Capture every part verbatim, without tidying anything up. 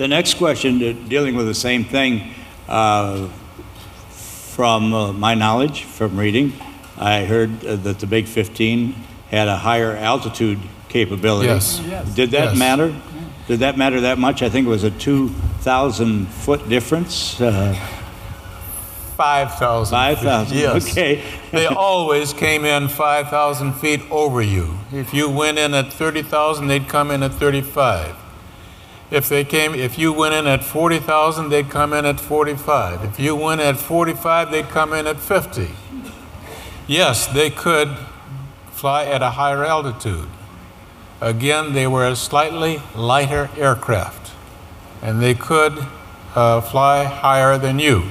The next question, uh, dealing with the same thing, uh, from uh, my knowledge, from reading, I heard uh, that the MiG fifteen had a higher altitude capability. Yes. Did that Yes. matter? Did that matter that much? I think it was a two thousand foot difference. Uh, five thousand. five thousand, Yes. okay. They always came in five thousand feet over you. If you went in at thirty thousand, they'd come in at thirty-five. If they came, if you went in at forty thousand, they'd come in at forty-five. If you went at forty-five, they'd come in at fifty. Yes, they could fly at a higher altitude. Again, they were a slightly lighter aircraft, and they could uh, fly higher than you.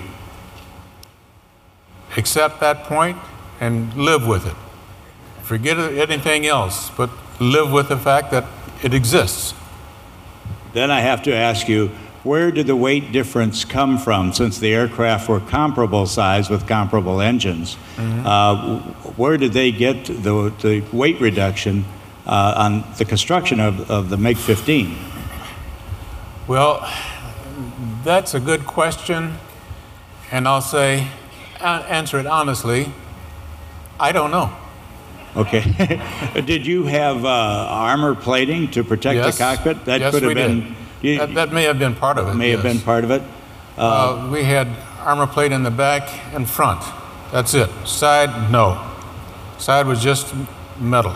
Accept that point and live with it. Forget anything else, but live with the fact that it exists. Then I have to ask you, where did the weight difference come from, since the aircraft were comparable size with comparable engines? Mm-hmm. uh, where did they get the, the weight reduction uh, on the construction of, of the MiG fifteen? Well, that's a good question, and I'll say, uh, answer it honestly, I don't know. Okay. Did you have uh, armor plating to protect Yes. the cockpit? That Yes, could have we been. did. You, That, that may have been part of it. may have yes. been part of it. Uh, Uh, we had armor plate in the back and front. That's it. Side, no. Side was just metal.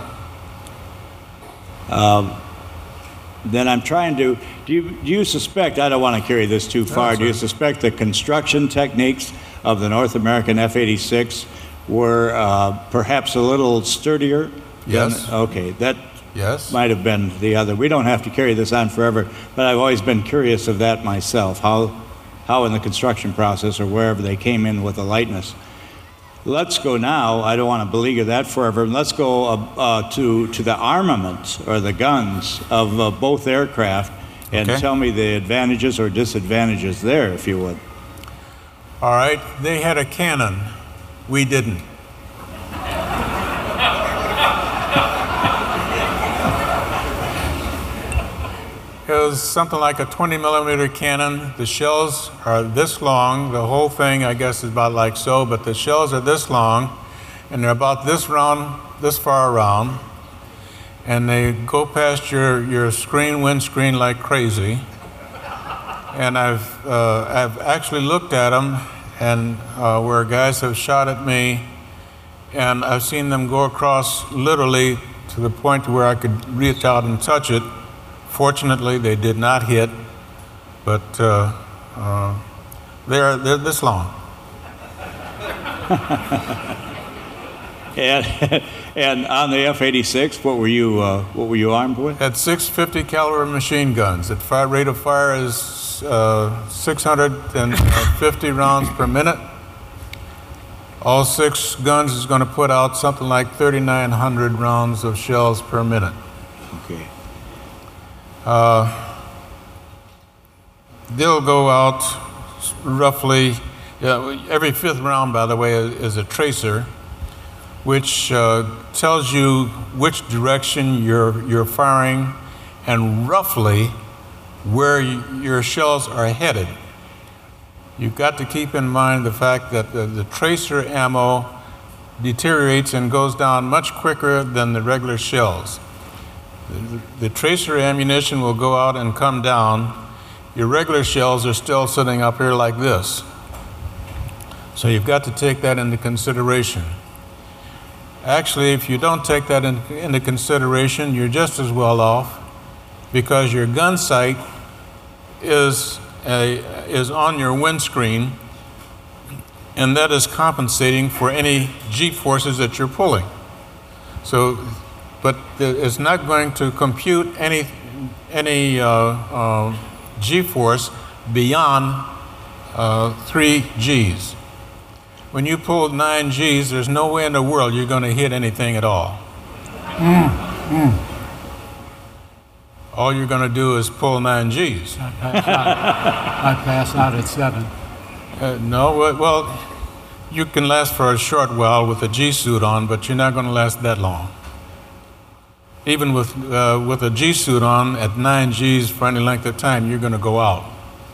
then I'm trying to. Do you, do you suspect? I don't want to carry this too far. No, do you sir. suspect the construction techniques of the North American F eighty-six were uh, perhaps a little sturdier? Yes. Than, okay. That Yes. might have been the other. We don't have to carry this on forever, but I've always been curious of that myself, how, how in the construction process or wherever they came in with the lightness. Let's go now, I don't want to beleaguer that forever, let's go uh, uh, to, to the armament or the guns of uh, both aircraft and Okay. tell me the advantages or disadvantages there, if you would. All right. They had a cannon. We didn't. It was something like a twenty millimeter cannon. The shells are this long. The whole thing, I guess, is about like so, but the shells are this long, and they're about this round, this far around, and they go past your, your screen, windscreen like crazy. And I've, uh, I've actually looked at them, and uh, where guys have shot at me, and I've seen them go across literally to the point where I could reach out and touch it. Fortunately, they did not hit, but uh, uh, they're, they're this long. And, and on the F eighty-six, what were you, uh, what were you armed with? At six fifty caliber machine guns, at fire, rate of fire is uh, six hundred fifty rounds per minute. All six guns is going to put out something like thirty-nine hundred rounds of shells per minute. Okay. Uh, they'll go out roughly, yeah, every fifth round, by the way, is, is a tracer, which uh, tells you which direction you're, you're firing and roughly where you, your shells are headed. You've got to keep in mind the fact that the, the tracer ammo deteriorates and goes down much quicker than the regular shells. The, the tracer ammunition will go out and come down. Your regular shells are still sitting up here like this. So you've got to take that into consideration. Actually, if you don't take that in, into consideration, you're just as well off, because your gun sight is, a, is on your windscreen, and that is compensating for any G-forces that you're pulling. So, but it's not going to compute any, any uh, uh, G-force beyond uh, three Gs. When you pull nine Gs, there's no way in the world you're going to hit anything at all. Mm, mm. All you're going to do is pull nine Gs. I pass out, I pass out at seven. Uh, no, well, you can last for a short while with a G suit on, but you're not going to last that long. even with, uh, with a G suit on at nine Gs for any length of time, you're going to go out.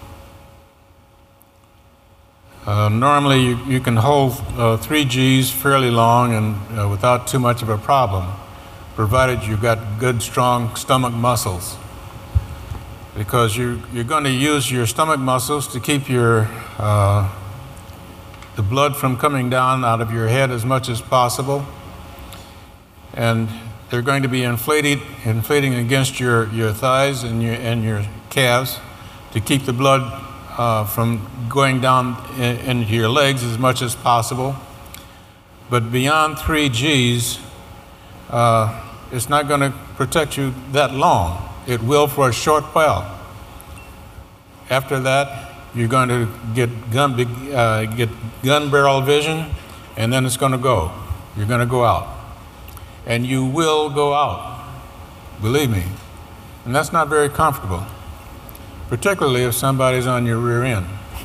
Uh, normally, you, you can hold uh, three Gs fairly long and uh, without too much of a problem, provided you've got good, strong stomach muscles. Because you, you're going to use your stomach muscles to keep your, uh, the blood from coming down out of your head as much as possible. And they're going to be inflated, inflating against your, your thighs and your, and your calves to keep the blood uh, from going down in, into your legs as much as possible. But beyond three Gs, uh, it's not going to protect you that long. It will for a short while. After that, you're going to get gun, uh, get gun barrel vision, and then it's going to go. You're going to go out. And you will go out, believe me. And that's not very comfortable, particularly if somebody's on your rear end.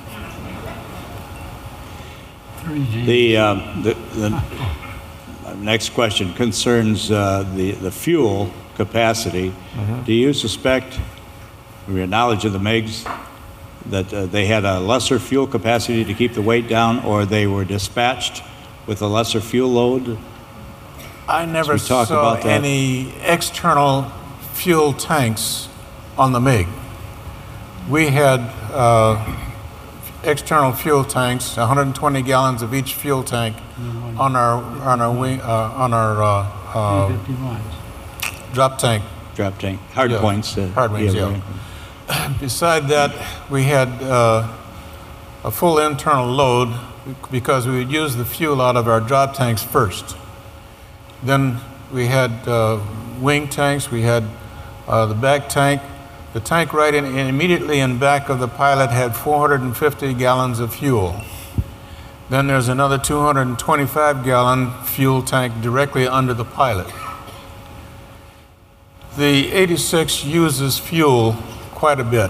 Three Gs. The, uh, the, the next question concerns uh, the, the fuel capacity. Mm-hmm. Do you suspect, from your knowledge of the MiGs, that uh, they had a lesser fuel capacity to keep the weight down, or they were dispatched with a lesser fuel load? I never So we talk saw about that. any external fuel tanks on the MiG. We had uh, external fuel tanks, one hundred twenty gallons of each fuel tank on our on our wing uh, on our uh, uh, three fifty-ones. drop tank. Drop tank, hard Yeah. points. Uh, Hard wings, yeah. right. Beside that, we had uh, a full internal load because we would use the fuel out of our drop tanks first. Then we had uh, wing tanks, we had uh, the back tank. The tank right in, in immediately in back of the pilot had four hundred fifty gallons of fuel. Then there's another two hundred twenty-five gallon fuel tank directly under the pilot. The eighty-six uses fuel quite a bit.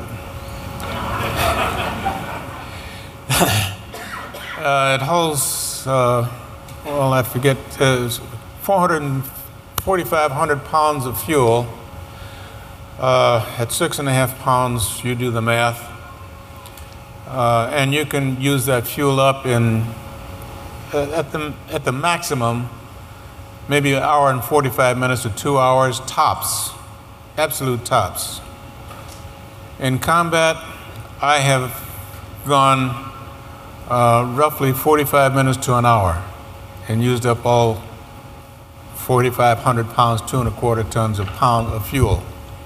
uh, it holds, uh, well, I forget, uh, four hundred, forty-five hundred pounds of fuel. Uh, at six and a half pounds, you do the math. Uh, and you can use that fuel up in, uh, at the, at the maximum, maybe an hour and forty-five minutes to two hours, tops, absolute tops. In combat, I have gone uh, roughly forty-five minutes to an hour and used up all forty-five hundred pounds, two and a quarter tons of pound of fuel.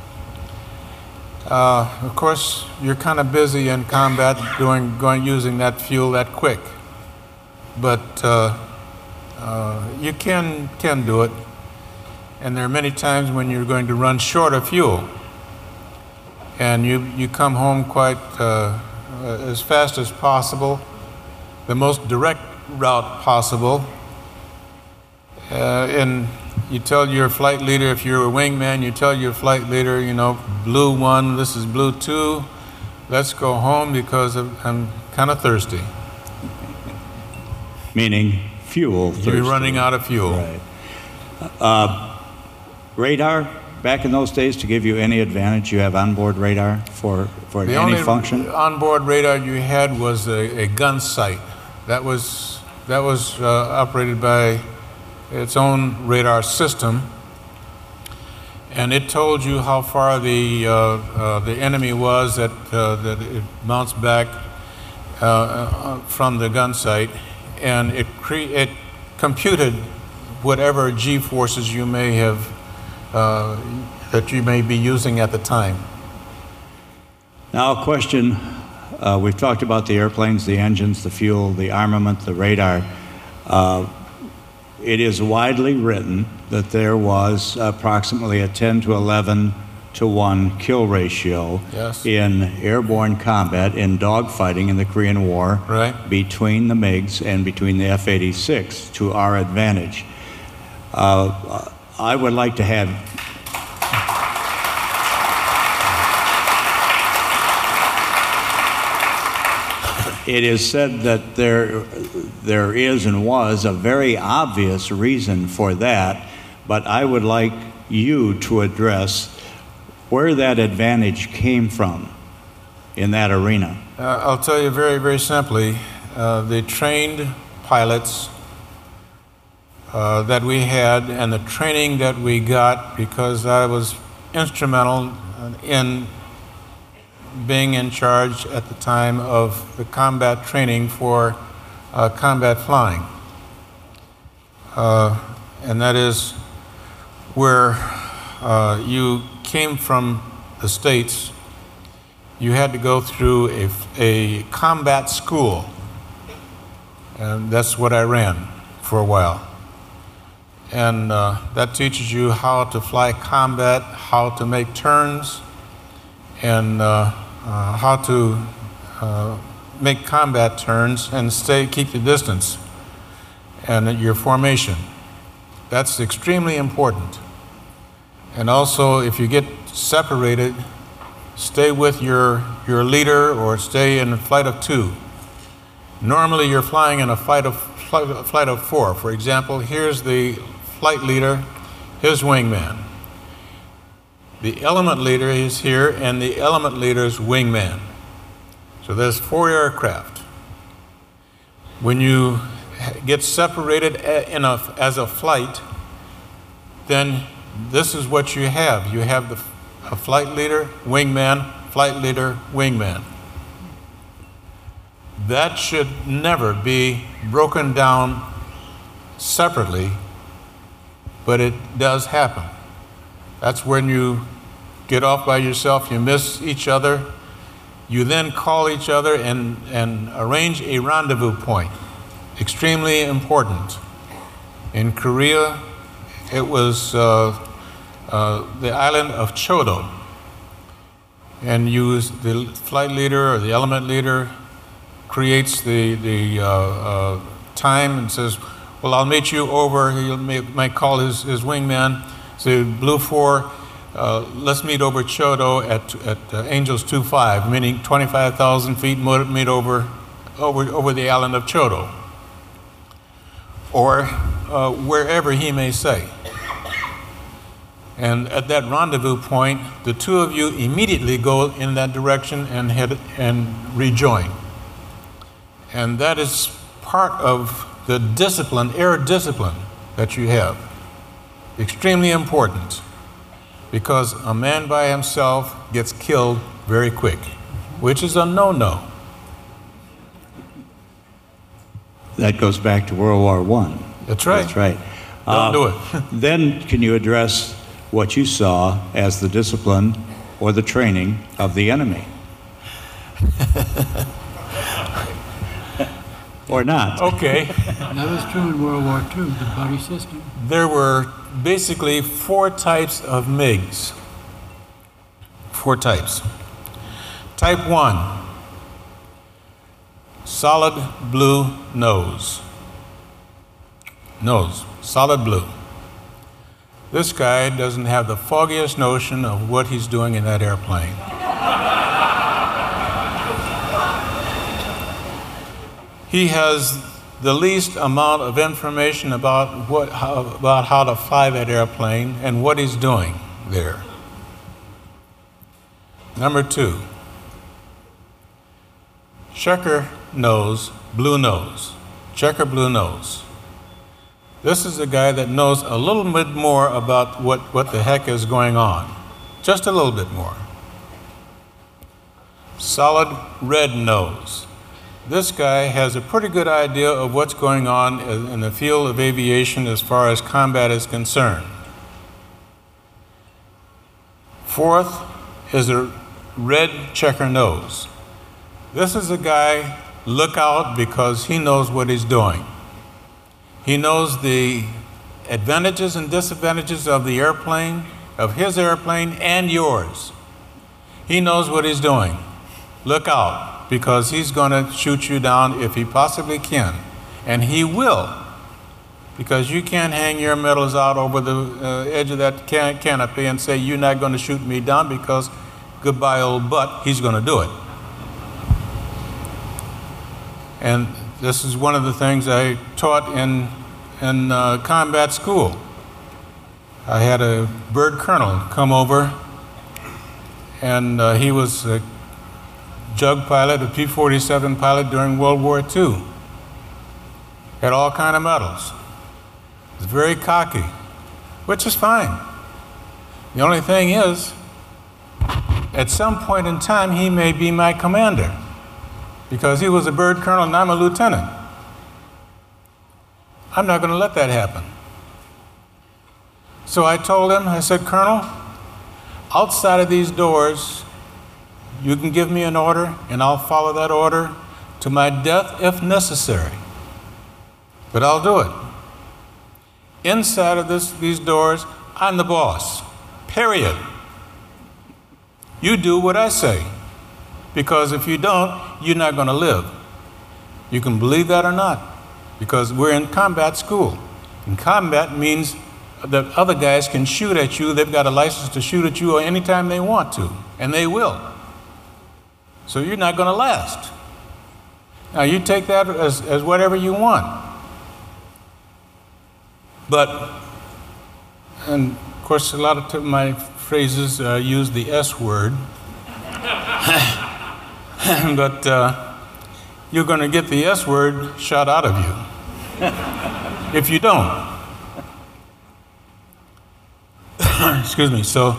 Uh, of course, you're kind of busy in combat doing, going, using that fuel that quick, but uh, uh, you can can do it. And there are many times when you're going to run short of fuel, and you you come home quite uh, as fast as possible, the most direct route possible. Uh, and you tell your flight leader, if you're a wingman, you tell your flight leader, you know, blue one, this is blue two, let's go home because of, I'm kind of thirsty. Meaning fuel. You're thirsty. running out of fuel. Right. Uh, radar, back in those days, to give you any advantage, you have onboard radar for, for The any only function? onboard radar you had was a, a gun sight. That was, that was uh, operated by its own radar system, and it told you how far the uh, uh, the enemy was that uh, that it bounced back uh, uh, from the gun sight, and it cre- it computed whatever G forces you may have uh, that you may be using at the time. Now, a question. Uh, we've talked about the airplanes, the engines, the fuel, the armament, the radar. Uh, It is widely written that there was approximately a ten to eleven to one kill ratio Yes. in airborne combat, in dogfighting in the Korean War, Right. between the MiGs and between the F eighty-six to our advantage. Uh, I would like to have It is said that there, there is and was a very obvious reason for that, but I would like you to address where that advantage came from in that arena. Uh, I'll tell you very, very simply, uh, the trained pilots uh, that we had and the training that we got, because I was instrumental in being in charge at the time of the combat training for uh, combat flying. Uh, and that is where uh, you came from the States. You had to go through a, a combat school, and that's what I ran for a while. And uh, that teaches you how to fly combat, how to make turns, and uh, uh, how to uh, make combat turns and stay, keep the distance, and your formation. That's extremely important. And also, if you get separated, stay with your, your leader or stay in a flight of two. Normally, you're flying in a flight of, flight, flight of four. For example, here's the flight leader, his wingman. The element leader is here, and the element leader's wingman. So there's four aircraft. When you get separated in a, as a flight, then this is what you have. You have the a flight leader, wingman, flight leader, wingman. That should never be broken down separately, but it does happen. That's when you get off by yourself, you miss each other, you then call each other and, and arrange a rendezvous point. Extremely important. In Korea, it was uh, uh, the island of Chodo. And you, the flight leader or the element leader creates the, the uh, uh, time and says, well, I'll meet you over, he may, might call his, his wingman, say, Blue four, uh, let's meet over Chodo at, at uh, Angels two five, meaning twenty-five thousand feet, meet over, over, over the island of Chodo, or uh, wherever he may say. And at that rendezvous point, the two of you immediately go in that direction and head and rejoin. And that is part of the discipline, air discipline that you have. Extremely important, because a man by himself gets killed very quick, which is a no-no. That goes back to World War One. That's right. That's right. Don't Uh, do it. Then can you address what you saw as the discipline or the training of the enemy? Or not? Okay. That was true in World War Two, the buddy system. There were basically four types of MiGs. Four types. Type one, solid blue nose. Nose, solid blue. This guy doesn't have the foggiest notion of what he's doing in that airplane. He has the least amount of information about what, how, about how to fly that airplane and what he's doing there. Number two, checker nose, blue nose, checker blue nose. This is a guy that knows a little bit more about what, what the heck is going on. Just a little bit more. Solid red nose. This guy has a pretty good idea of what's going on in the field of aviation as far as combat is concerned. Fourth is a red checker nose. This is a guy, look out, because he knows what he's doing. He knows the advantages and disadvantages of the airplane, of his airplane and yours. He knows what he's doing. Look out, because he's going to shoot you down if he possibly can. And he will, because you can't hang your medals out over the uh, edge of that can canopy and say, you're not going to shoot me down, because goodbye old butt, he's going to do it. And this is one of the things I taught in, in uh, combat school. I had a bird colonel come over, and uh, he was a Jug pilot, a P forty-seven pilot during World War Two. Had all kind of medals. Was very cocky, which is fine. The only thing is, at some point in time, he may be my commander, because he was a bird colonel and I'm a lieutenant. I'm not going to let that happen. So I told him, I said, Colonel, outside of these doors, you can give me an order and I'll follow that order to my death if necessary. But I'll do it. Inside of this, these doors, I'm the boss, period. You do what I say, because if you don't, you're not going to live. You can believe that or not, because we're in combat school. And combat means that other guys can shoot at you. They've got a license to shoot at you anytime they want to, and they will. So you're not going to last. Now, you take that as, as whatever you want. But, and of course, a lot of t- my phrases uh, use the S word. But uh, you're going to get the S word shot out of you if you don't. Excuse me. So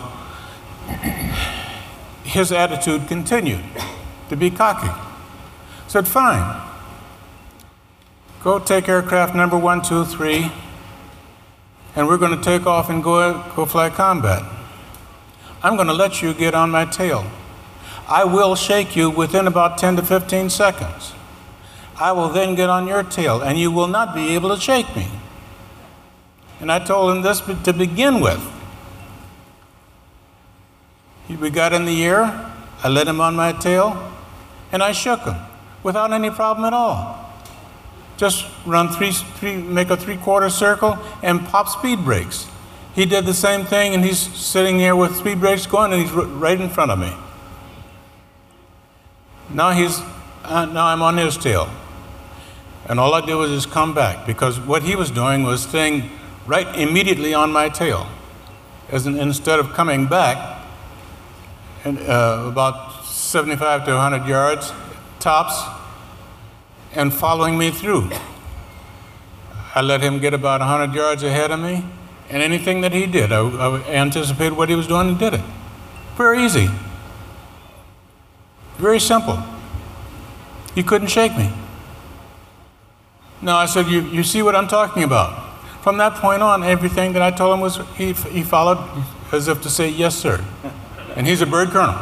his attitude continued to be cocky. Said, fine. Go take aircraft number one, two, three, and we're going to take off and go, go fly combat. I'm going to let you get on my tail. I will shake you within about ten to fifteen seconds. I will then get on your tail, and you will not be able to shake me. And I told him this to begin with. We got in the air, I let him on my tail, and I shook him without any problem at all. Just run three, three make a three-quarter circle and pop speed brakes. He did the same thing, and he's sitting there with speed brakes going, and he's r- right in front of me. Now he's, uh, now I'm on his tail. And all I did was just come back, because what he was doing was staying right immediately on my tail. As in, instead of coming back, and, uh, about seventy-five to one hundred yards, tops, and following me through. I let him get about one hundred yards ahead of me, and anything that he did, I, I anticipated what he was doing and did it. Very easy. Very simple. He couldn't shake me. No, I said, you, you see what I'm talking about? From that point on, everything that I told him was, he, he followed as if to say, yes, sir. And he's a bird colonel.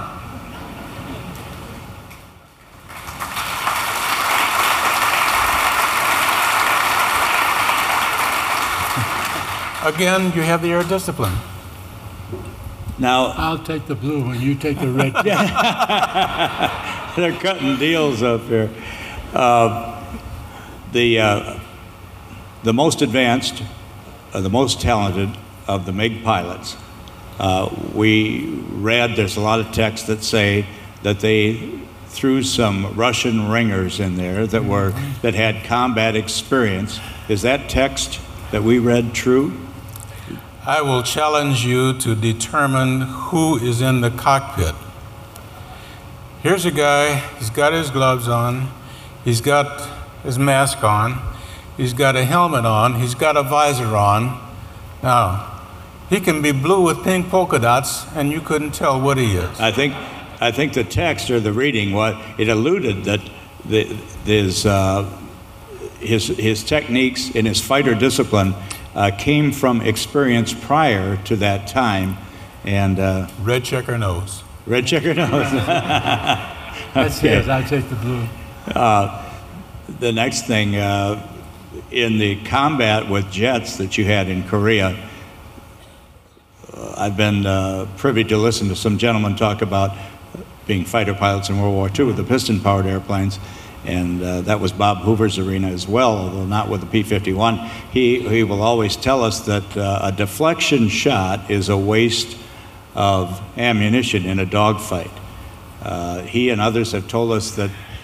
Again, you have the air discipline. Now, I'll take the blue and you take the red. they're cutting deals up here. Uh, the, uh, the most advanced, uh, the most talented of the MiG pilots, uh, we read, there's a lot of texts that say that they threw some Russian ringers in there that were that had combat experience. Is that text that we read true? I will challenge you to determine who is in the cockpit. Here's a guy, he's got his gloves on, he's got his mask on, he's got a helmet on, he's got a visor on. Now, he can be blue with pink polka dots, and you couldn't tell what he is. I think, I think the text or the reading, what it alluded that the, his, uh, his, his techniques in his fighter discipline uh, came from experience prior to that time, and uh, Red checker nose. red checker nose. That's Okay. yes, I'll take the blue. Uh, the next thing, uh, in the combat with jets that you had in Korea, uh, I've been uh, privy to listen to some gentlemen talk about being fighter pilots in World War Two with the piston-powered airplanes, and uh, that was Bob Hoover's arena as well, although not with the P fifty-one. He, he will always tell us that uh, a deflection shot is a waste of ammunition in a dogfight. Uh, he and others have told us that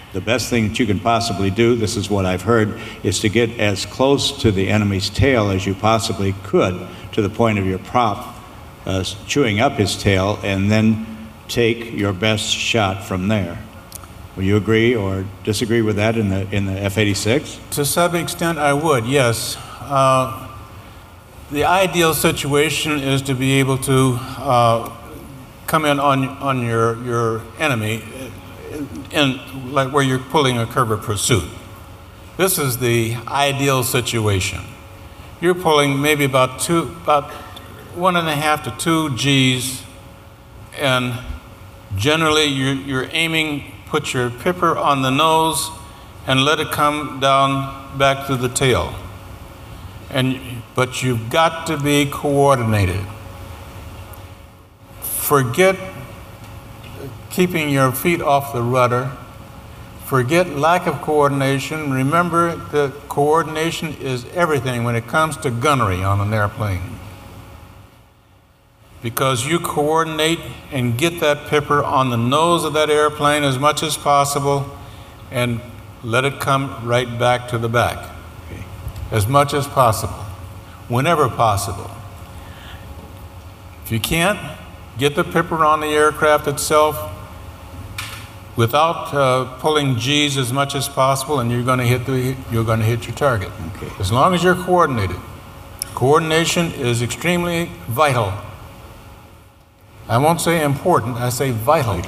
The best thing that you can possibly do, this is what I've heard, is to get as close to the enemy's tail as you possibly could, to the point of your prop uh, chewing up his tail, and then take your best shot from there. Will you agree or disagree with that in the in the F eighty-six? To some extent, I would, yes. Uh, the ideal situation is to be able to uh, come in on on your your enemy, in, in like where you're pulling a curve of pursuit. This is the ideal situation. You're pulling maybe about two, about one and a half to two G's, and generally you're, you're aiming. Put your pipper on the nose and let it come down back to the tail. And, but you've got to be coordinated. Forget keeping your feet off the rudder. Forget lack of coordination. Remember that coordination is everything when it comes to gunnery on an airplane. Because you coordinate and get that pipper on the nose of that airplane as much as possible and let it come right back to the back. Okay. As much as possible, whenever possible. If you can't, get the pipper on the aircraft itself without uh, pulling G's as much as possible, and you're going to hit the you're going to hit your target. Okay. As long as you're coordinated. Coordination is extremely vital. I won't say important, I say vital.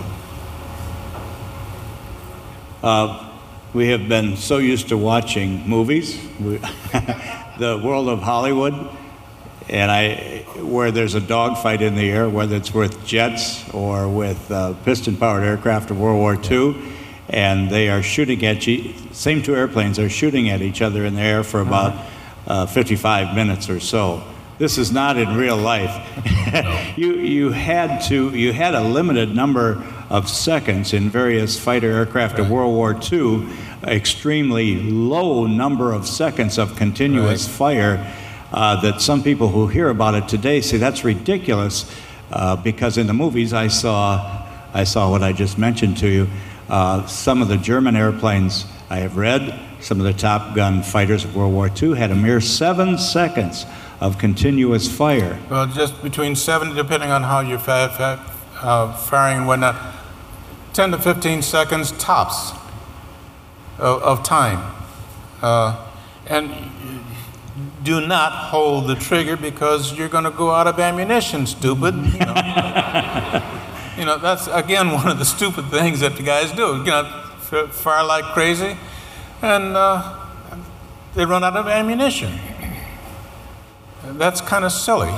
Uh, we have been so used to watching movies, we, the world of Hollywood, and I, where there's a dogfight in the air, whether it's with jets or with uh, piston-powered aircraft of World War Two, and they are shooting at you, same two airplanes are shooting at each other in the air for about uh, fifty-five minutes or so. This is not in real life. you you had to you had a limited number of seconds in various fighter aircraft of World War Two, extremely low number of seconds of continuous right. fire uh, that some people who hear about it today say that's ridiculous uh, because in the movies I saw I saw what I just mentioned to you. Uh, some of the German airplanes I have read, some of the Top Gun fighters of World War Two had a mere seven seconds of continuous fire. Well, just between seven, depending on how you're fa fa uh, firing and whatnot, ten to fifteen seconds tops of, of time. Uh, and do not hold the trigger because you're going to go out of ammunition, stupid. You know. You know, that's, again, one of the stupid things that the guys do. You know, fire like crazy, and uh, they run out of ammunition. That's kind of silly.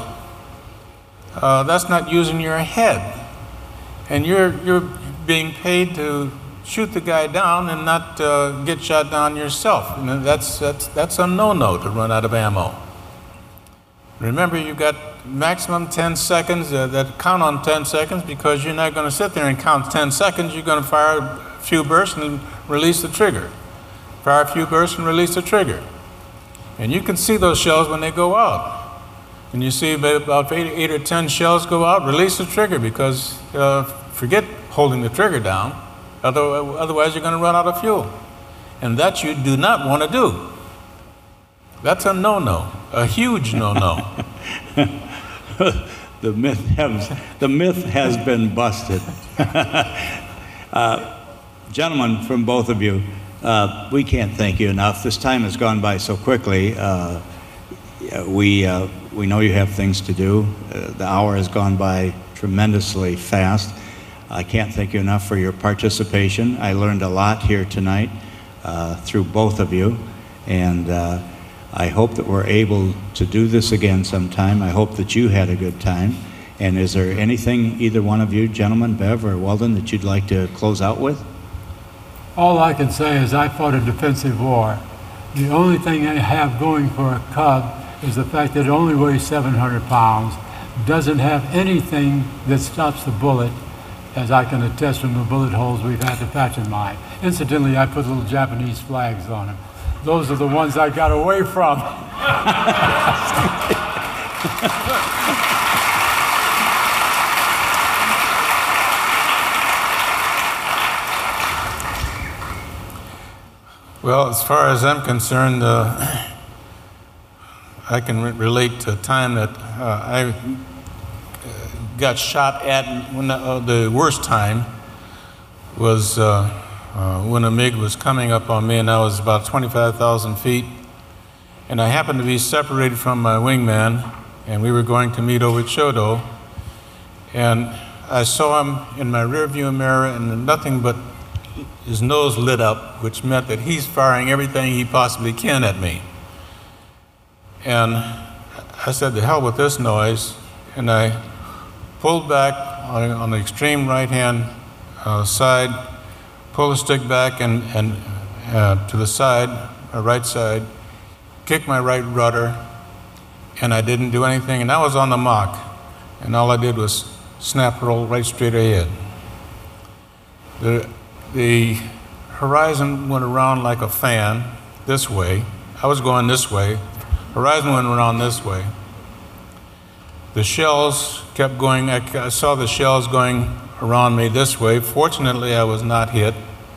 Uh, that's not using your head. And you're, you're being paid to shoot the guy down and not uh, get shot down yourself. And that's, that's, that's a no-no to run out of ammo. Remember, you've got maximum ten seconds uh, that count on ten seconds because you're not going to sit there and count ten seconds. You're going to fire a few bursts and release the trigger. Fire a few bursts and release the trigger. And you can see those shells when they go out. And you see about eight, eight or ten shells go out, release the trigger because uh, forget holding the trigger down. Otherwise, you're going to run out of fuel. And that you do not want to do. That's a no-no, a huge no-no. the myth has the myth has been busted. uh, gentlemen, from both of you, uh, we can't thank you enough. This time has gone by so quickly. Uh, we uh, we know you have things to do. Uh, the hour has gone by tremendously fast. I can't thank you enough for your participation. I learned a lot here tonight uh, through both of you, and uh, I hope that we're able to do this again sometime. I hope that you had a good time. And is there anything, either one of you, gentlemen, Bev or Weldon, that you'd like to close out with? All I can say is I fought a defensive war. The only thing I have going for a Cub is the fact that it only weighs seven hundred pounds, doesn't have anything that stops the bullet, as I can attest from the bullet holes we've had to patch in mine. Incidentally, I put little Japanese flags on them. Those are the ones I got away from. Well, as far as I'm concerned, uh, I can re- relate to a time that uh, I got shot at. When the, uh, the worst time was uh, uh, when a MiG was coming up on me, and I was about twenty-five thousand feet, and I happened to be separated from my wingman, and we were going to meet over Chodo, and I saw him in my rearview mirror, and nothing but his nose lit up, which meant that he's firing everything he possibly can at me. And I said, to hell with this noise, and I pulled back on, on the extreme right-hand uh, side, pulled the stick back and, and uh, to the side, my right side, kicked my right rudder, and I didn't do anything, and I was on the Mach, and all I did was snap roll right straight ahead. The, the horizon went around like a fan this way. I was going this way. Horizon went around this way. The shells kept going. I, I saw the shells going around me this way. Fortunately, I was not hit.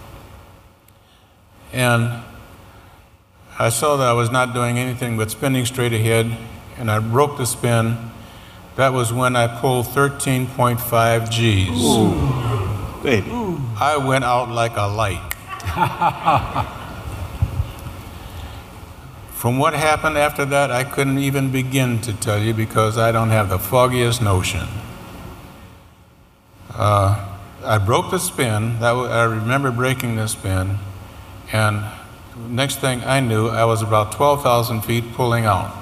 And I saw that I was not doing anything but spinning straight ahead, and I broke the spin. That was when I pulled thirteen point five Gs. Ooh, baby. I went out like a light. From what happened after that, I couldn't even begin to tell you because I don't have the foggiest notion. Uh, I broke the spin. That w- I remember breaking the spin, and next thing I knew, I was about twelve thousand feet pulling out.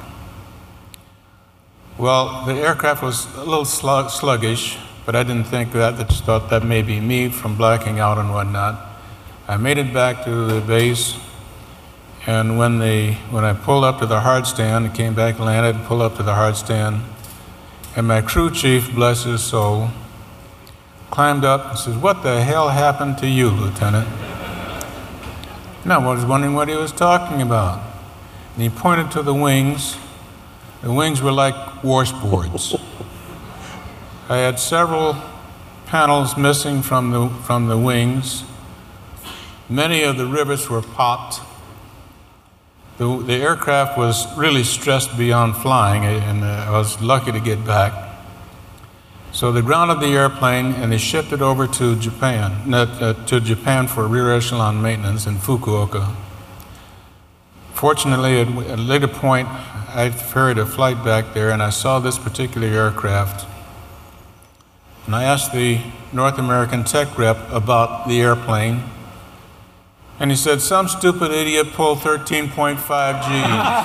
Well, the aircraft was a little slug- sluggish, but I didn't think that. I just thought that may be me from blacking out and whatnot. I made it back to the base, and when the when I pulled up to the hard stand, I came back, landed, pulled up to the hard stand, and my crew chief, bless his soul, climbed up and says, "What the hell happened to you, Lieutenant?" And I was wondering what he was talking about. And he pointed to the wings. The wings were like washboards. I had several panels missing from the from the wings. Many of the rivets were popped. The, the aircraft was really stressed beyond flying, and I was lucky to get back. So they grounded the airplane, and they shipped it over to Japan, not, uh, to Japan for rear echelon maintenance in Fukuoka. Fortunately, at a later point, I ferried a flight back there, and I saw this particular aircraft. And I asked the North American tech rep about the airplane, and he said, "Some stupid idiot pulled thirteen point five Gs."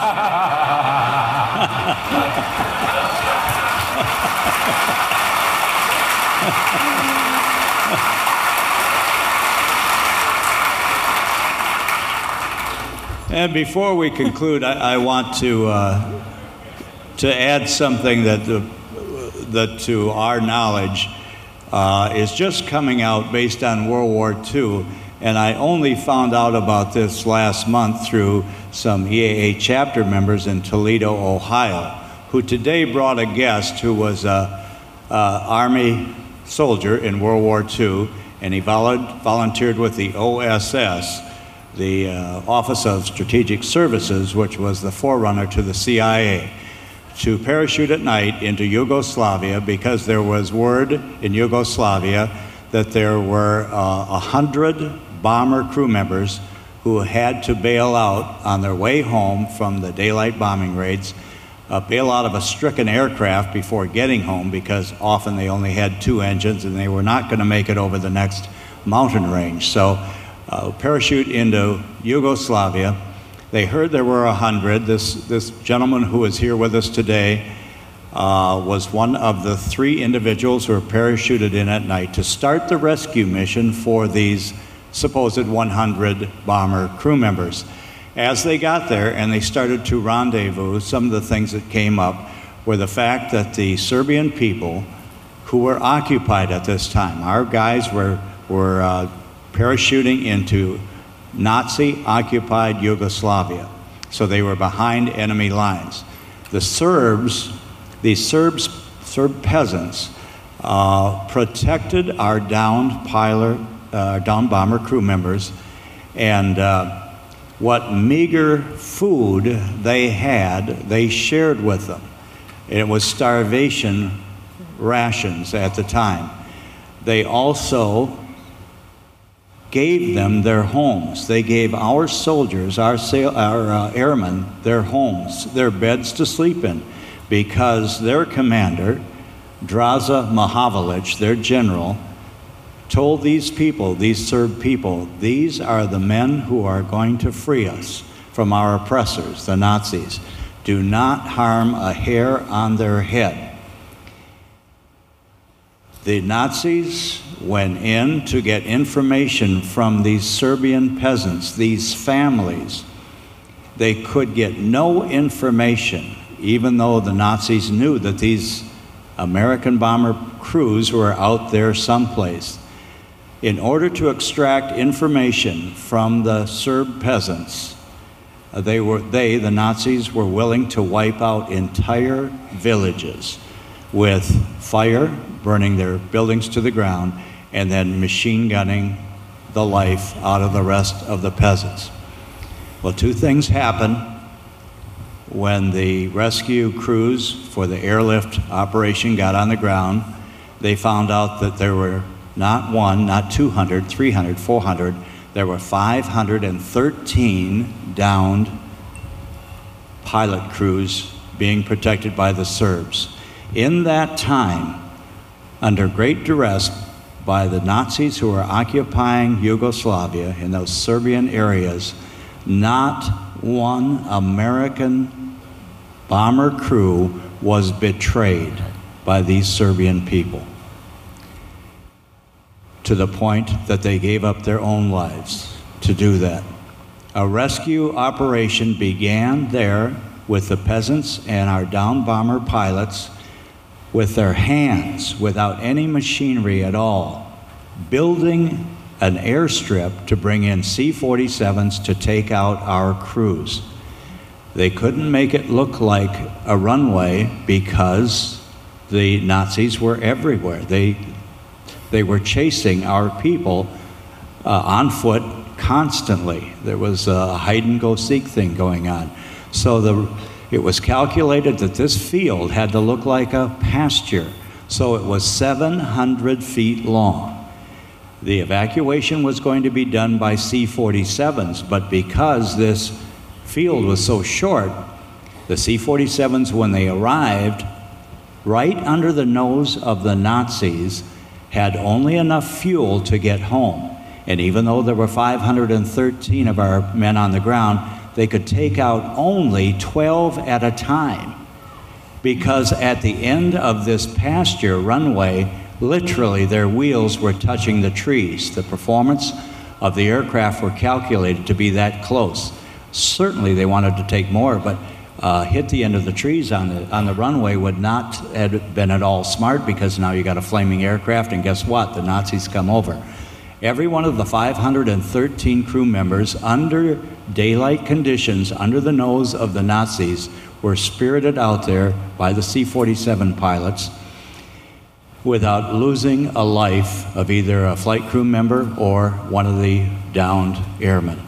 And before we conclude, I, I want to uh, to add something that the, that to our knowledge uh, is just coming out based on World War Two. And I only found out about this last month through some E A A chapter members in Toledo, Ohio, who today brought a guest who was a, a Army soldier in World War Two, and he vol- volunteered with the O S S, the uh, Office of Strategic Services, which was the forerunner to the C I A, to parachute at night into Yugoslavia because there was word in Yugoslavia that there were uh, a hundred bomber crew members who had to bail out on their way home from the daylight bombing raids, uh, bail out of a stricken aircraft before getting home because often they only had two engines and they were not going to make it over the next mountain range. So uh, parachute into Yugoslavia. They heard there were a hundred. This, this gentleman who is here with us today uh, was one of the three individuals who were parachuted in at night to start the rescue mission for these supposed one hundred bomber crew members. As they got there and they started to rendezvous, some of the things that came up were the fact that the Serbian people who were occupied at this time, our guys were, were uh, parachuting into Nazi-occupied Yugoslavia. So they were behind enemy lines. The Serbs, these Serbs, Serb peasants, uh, protected our downed pilot, uh, downed bomber crew members, and uh, what meager food they had, they shared with them. It was starvation rations at the time. They also gave them their homes. They gave our soldiers, our, sail, our uh, airmen, their homes, their beds to sleep in, because their commander, Draza Mihailović, their general, told these people, these Serb people, these are the men who are going to free us from our oppressors, the Nazis. Do not harm a hair on their head. The Nazis went in to get information from these Serbian peasants, these families. They could get no information, even though the Nazis knew that these American bomber crews were out there someplace. In order to extract information from the Serb peasants, they were they the Nazis were willing to wipe out entire villages with fire, burning their buildings to the ground, and then machine gunning the life out of the rest of the peasants. Well, two things happened when the rescue crews for the airlift operation got on the ground. They found out that there were not one, not two hundred, three hundred, four hundred, there were five hundred thirteen downed pilot crews being protected by the Serbs. In that time, under great duress by the Nazis who were occupying Yugoslavia in those Serbian areas, not one American bomber crew was betrayed by these Serbian people, to the point that they gave up their own lives to do that. A rescue operation began there with the peasants and our down bomber pilots with their hands, without any machinery at all, building an airstrip to bring in C forty-sevens to take out our crews. They couldn't make it look like a runway because the Nazis were everywhere. They, they were chasing our people uh, on foot constantly. There was a hide-and-go-seek thing going on. So the, it was calculated that this field had to look like a pasture. So it was seven hundred feet long. The evacuation was going to be done by C forty-sevens, but because this field was so short, the C forty-sevens, when they arrived, right under the nose of the Nazis, had only enough fuel to get home. And even though there were five hundred thirteen of our men on the ground, they could take out only twelve at a time. Because at the end of this pasture runway, literally their wheels were touching the trees. The performance of the aircraft were calculated to be that close. Certainly they wanted to take more, but uh, hit the end of the trees on the, on the runway would not have been at all smart, because now you got a flaming aircraft, and guess what? The Nazis come over. Every one of the five hundred thirteen crew members, under daylight conditions, under the nose of the Nazis, were spirited out there by the C forty-seven pilots without losing a life of either a flight crew member or one of the downed airmen.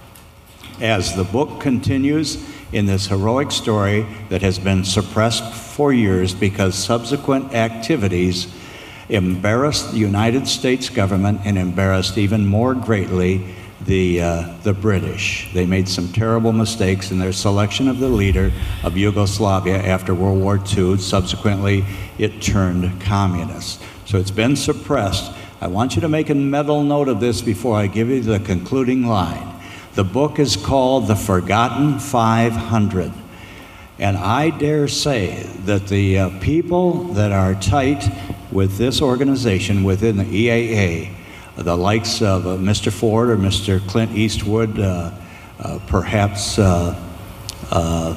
As the book continues in this heroic story that has been suppressed for years because subsequent activities embarrassed the United States government and embarrassed even more greatly the, uh, the British. They made some terrible mistakes in their selection of the leader of Yugoslavia after World War Two. Subsequently, it turned communist. So it's been suppressed. I want you to make a mental note of this before I give you the concluding line. The book is called The Forgotten five hundred. And I dare say that the uh, people that are tight with this organization within the E A A, the likes of uh, Mister Ford or Mister Clint Eastwood, uh, uh, perhaps uh, uh,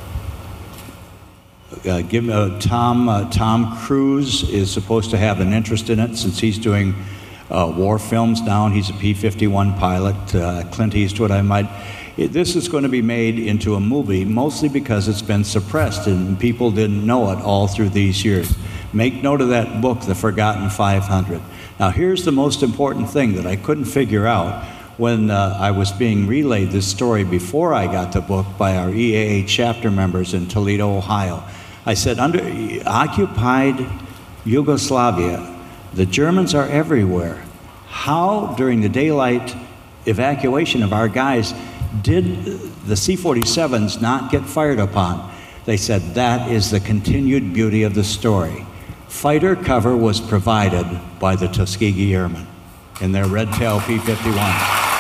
uh, give, uh, Tom, uh, Tom Cruise is supposed to have an interest in it since he's doing uh, war films now, and he's a P fifty-one pilot. Uh, Clint Eastwood, I might. It, this is going to be made into a movie, mostly because it's been suppressed and people didn't know it all through these years. Make note of that book, The Forgotten five hundred. Now here's the most important thing that I couldn't figure out. when uh, I was being relayed this story before I got the book by our E A A chapter members in Toledo, Ohio. I said, under occupied Yugoslavia, the Germans are everywhere. How, during the daylight evacuation of our guys, did the C forty-sevens not get fired upon? They said, that is the continued beauty of the story. Fighter cover was provided by the Tuskegee Airmen in their Red Tail P fifty-one.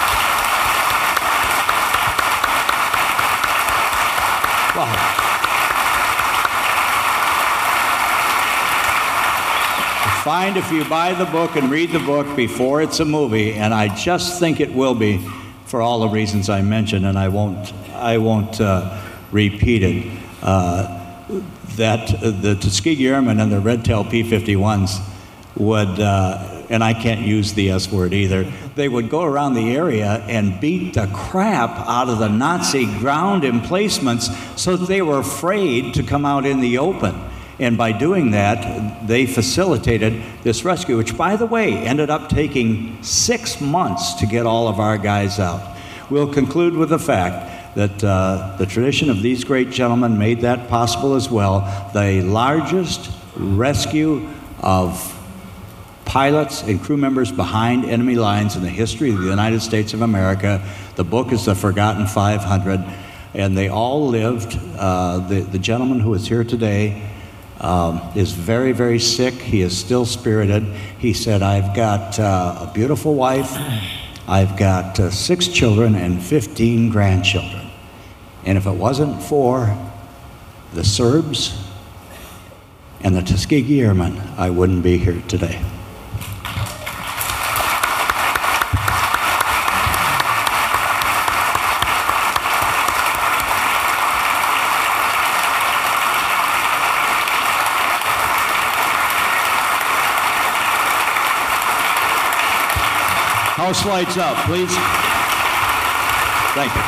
Wow. Find if you buy the book and read the book before it's a movie, and I just think it will be for all the reasons I mentioned, and I won't, I won't uh, repeat it. Uh, that uh, the Tuskegee Airmen and the Red Tail P fifty-ones would, uh, and I can't use the S word either, they would go around the area and beat the crap out of the Nazi ground emplacements so that they were afraid to come out in the open. And by doing that, they facilitated this rescue, which, by the way, ended up taking six months to get all of our guys out. We'll conclude with the fact that uh, the tradition of these great gentlemen made that possible as well. The largest rescue of pilots and crew members behind enemy lines in the history of the United States of America. The book is The Forgotten five hundred, and they all lived. Uh, the, the gentleman who is here today um, is very, very sick. He is still spirited. He said, I've got uh, a beautiful wife, I've got uh, six children and fifteen grandchildren. And if it wasn't for the Serbs and the Tuskegee Airmen, I wouldn't be here today. House lights up, please. Thank you.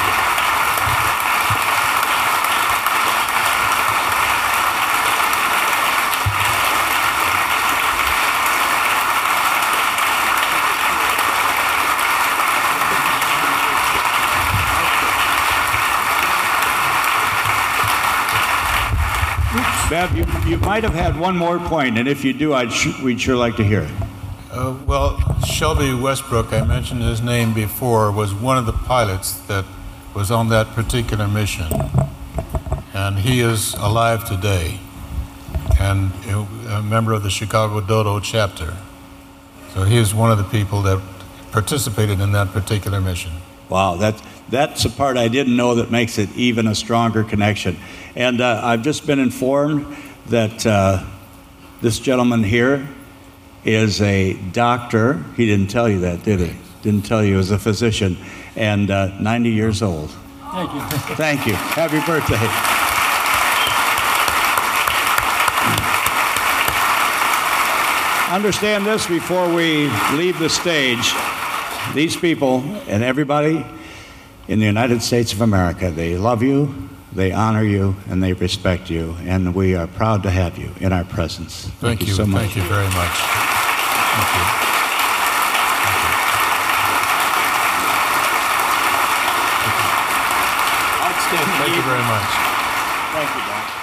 Bev, you, you might have had one more point, and if you do, I'd sh- we'd sure like to hear it. Uh, well, Shelby Westbrook, I mentioned his name before, was one of the pilots that was on that particular mission. And he is alive today and a member of the Chicago Dodo chapter. So he is one of the people that participated in that particular mission. Wow, that, that's a part I didn't know that makes it even a stronger connection. And uh, I've just been informed that uh, this gentleman here is a doctor. He didn't tell you that, did he? Didn't tell you he was a physician, and uh, ninety years old. Thank you. Thank you. Happy birthday. Understand this before we leave the stage. These people and everybody in the United States of America, they love you, they honor you, and they respect you, and we are proud to have you in our presence. Thank, Thank you, you so much. Thank you very much. Thank you. Outstanding. Thank you very much. Thank you, Don.